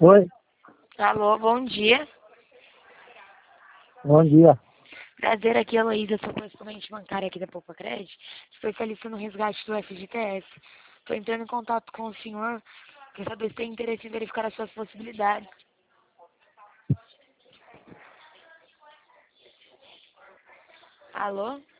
Oi, Alô, bom dia. bom dia. Prazer, aqui é a Heloísa, sou correspondente bancária aqui da Poupa Crédito, especialista no resgate do FGTS. Estou entrando em contato com o senhor para saber se tem interesse em verificar as suas possibilidades. Alô?